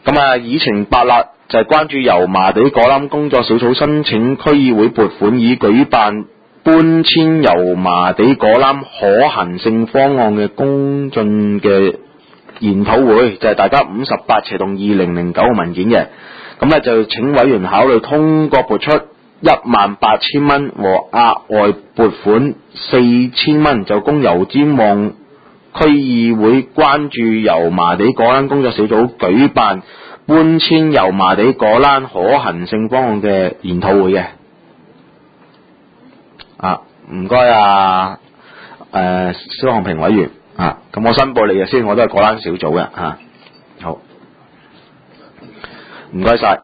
咁啊，議程8啦，就係關注油麻地果欄工作小組申請區議會撥款以舉辦搬遷油麻地果欄可行性方案嘅公眾嘅研討會，就係大家58/2009嘅文件嘅。咁咧就請委員考慮通過撥出18000蚊和額外撥款4000蚊，就供油尖旺區議會關注油麻地果欄工作小組舉辦搬遷油麻地果欄可行性方案嘅研討會嘅。唔該蕭漢平委員咁我申報你嘅先，我都係果欄小組嘅好，唔該晒。